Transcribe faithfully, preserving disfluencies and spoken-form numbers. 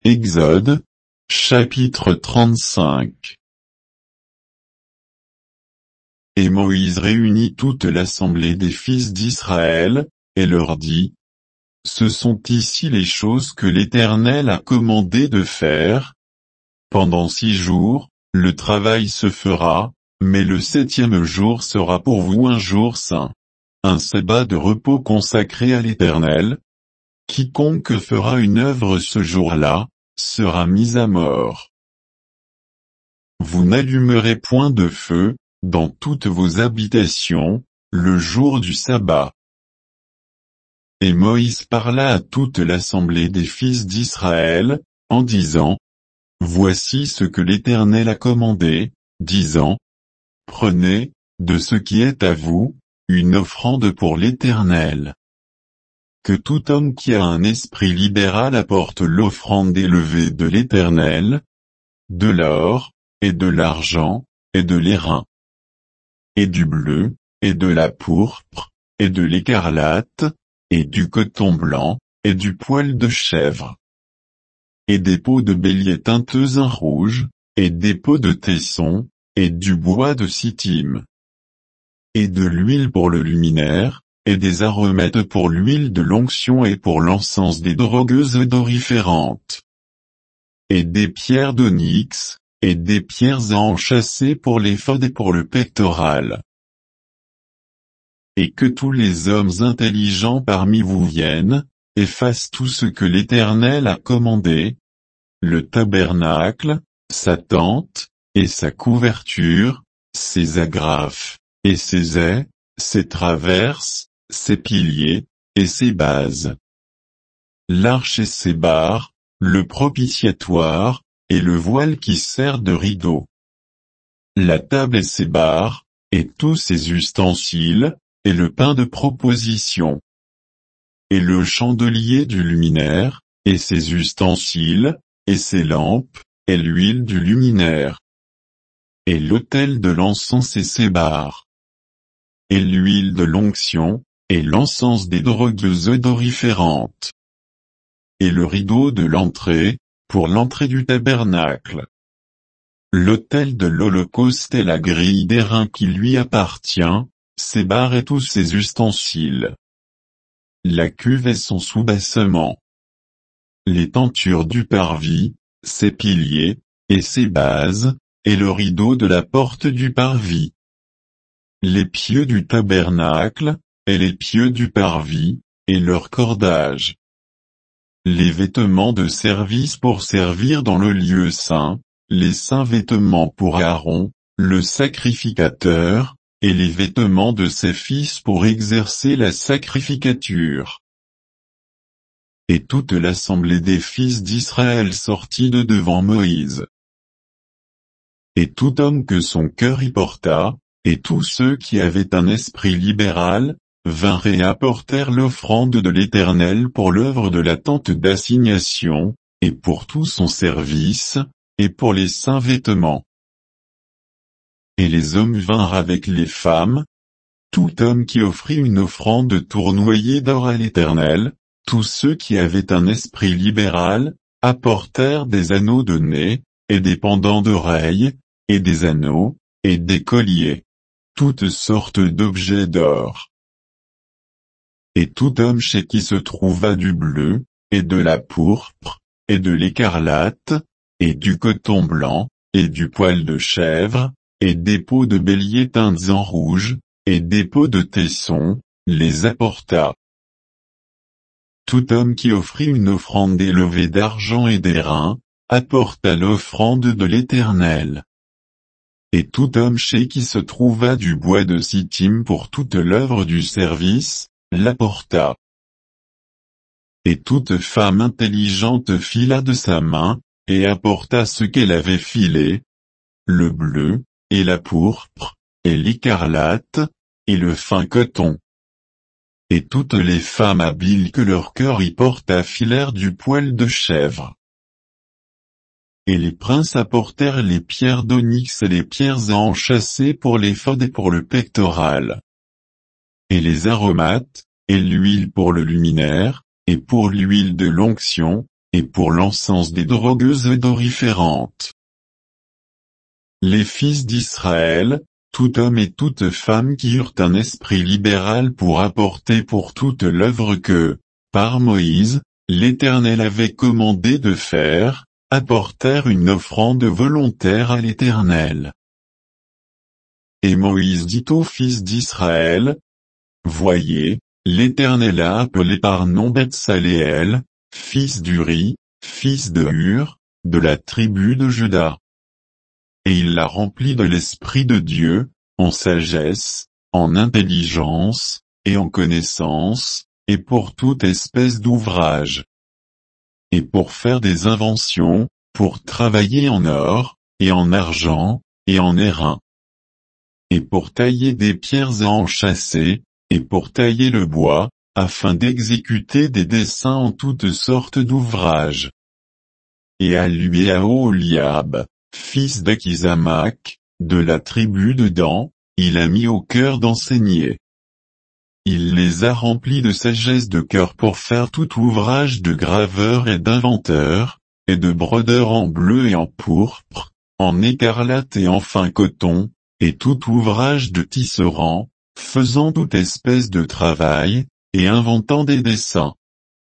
Exode, chapitre trente-cinq. Et Moïse réunit toute l'assemblée des fils d'Israël, et leur dit: Ce sont ici les choses que l'Éternel a commandé de faire. Pendant six jours, le travail se fera, mais le septième jour sera pour vous un jour saint. Un sabbat de repos consacré à l'Éternel. Quiconque fera une œuvre ce jour-là, sera mis à mort. Vous n'allumerez point de feu, dans toutes vos habitations, le jour du sabbat. Et Moïse parla à toute l'assemblée des fils d'Israël, en disant: Voici ce que l'Éternel a commandé, disant: Prenez, de ce qui est à vous, une offrande pour l'Éternel. Que tout homme qui a un esprit libéral apporte l'offrande élevée de l'Éternel, de l'or, et de l'argent, et de l'airain, et du bleu, et de la pourpre, et de l'écarlate, et du coton blanc, et du poil de chèvre, et des peaux de bélier teinteuses en rouge, et des peaux de tesson, et du bois de sittim, et de l'huile pour le luminaire, et des aromates pour l'huile de l'onction et pour l'encens des drogueuses odoriférantes, et des pierres d'onyx, et des pierres à enchâsser pour l'éphod et pour le pectoral. Et que tous les hommes intelligents parmi vous viennent, et fassent tout ce que l'Éternel a commandé: le tabernacle, sa tente, et sa couverture, ses agrafes, et ses ais, ses traverses, ses piliers, et ses bases, l'arche et ses barres, le propitiatoire, et le voile qui sert de rideau, la table et ses barres, et tous ses ustensiles, et le pain de proposition, et le chandelier du luminaire, et ses ustensiles, et ses lampes, et l'huile du luminaire, et l'autel de l'encens et ses barres, et l'huile de l'onction, et l'encens des drogueuses odoriférantes, et le rideau de l'entrée, pour l'entrée du tabernacle, l'autel de l'holocauste et la grille d'airain qui lui appartient, ses barres et tous ses ustensiles, la cuve et son soubassement, les tentures du parvis, ses piliers, et ses bases, et le rideau de la porte du parvis, les pieux du tabernacle, et les pieux du parvis, et leur cordage, les vêtements de service pour servir dans le lieu saint, les saints vêtements pour Aaron, le sacrificateur, et les vêtements de ses fils pour exercer la sacrificature. Et toute l'assemblée des fils d'Israël sortit de devant Moïse. Et tout homme que son cœur y porta, et tous ceux qui avaient un esprit libéral, vinrent et apportèrent l'offrande de l'Éternel pour l'œuvre de la tente d'assignation, et pour tout son service, et pour les saints vêtements. Et les hommes vinrent avec les femmes. Tout homme qui offrit une offrande tournoyée d'or à l'Éternel, tous ceux qui avaient un esprit libéral, apportèrent des anneaux de nez, et des pendants d'oreilles, et des anneaux, et des colliers, toutes sortes d'objets d'or. Et tout homme chez qui se trouva du bleu, et de la pourpre, et de l'écarlate, et du coton blanc, et du poil de chèvre, et des peaux de bélier teintes en rouge, et des peaux de tesson, les apporta. Tout homme qui offrit une offrande élevée d'argent et d'airain, apporta l'offrande de l'Éternel. Et tout homme chez qui se trouva du bois de sittim pour toute l'œuvre du service, l'apporta. Et toute femme intelligente fila de sa main, et apporta ce qu'elle avait filé, le bleu, et la pourpre, et l'écarlate, et le fin coton. Et toutes les femmes habiles que leur cœur y porta filèrent du poil de chèvre. Et les princes apportèrent les pierres d'onyx et les pierres à enchâsser pour l'éphod et pour le pectoral, et les aromates, et l'huile pour le luminaire, et pour l'huile de l'onction, et pour l'encens des drogueuses odoriférantes. Les fils d'Israël, tout homme et toute femme qui eurent un esprit libéral pour apporter pour toute l'œuvre que, par Moïse, l'Éternel avait commandé de faire, apportèrent une offrande volontaire à l'Éternel. Et Moïse dit aux fils d'Israël, « Voyez, l'Éternel a appelé par nom Betsaléel, fils d'Uri, fils de Hur, de la tribu de Juda. Et il l'a rempli de l'Esprit de Dieu, en sagesse, en intelligence, et en connaissance, et pour toute espèce d'ouvrage. Et pour faire des inventions, pour travailler en or, et en argent, et en airain. Et pour tailler des pierres à enchâsser, et pour tailler le bois, afin d'exécuter des dessins en toutes sortes d'ouvrages. Et à lui et à Oholiab, fils d'Akhisamach, de la tribu de Dan, il a mis au cœur d'enseigner. Il les a remplis de sagesse de cœur pour faire tout ouvrage de graveur et d'inventeur, et de brodeur en bleu et en pourpre, en écarlate et en fin coton, et tout ouvrage de tisserand, faisant toute espèce de travail, et inventant des dessins.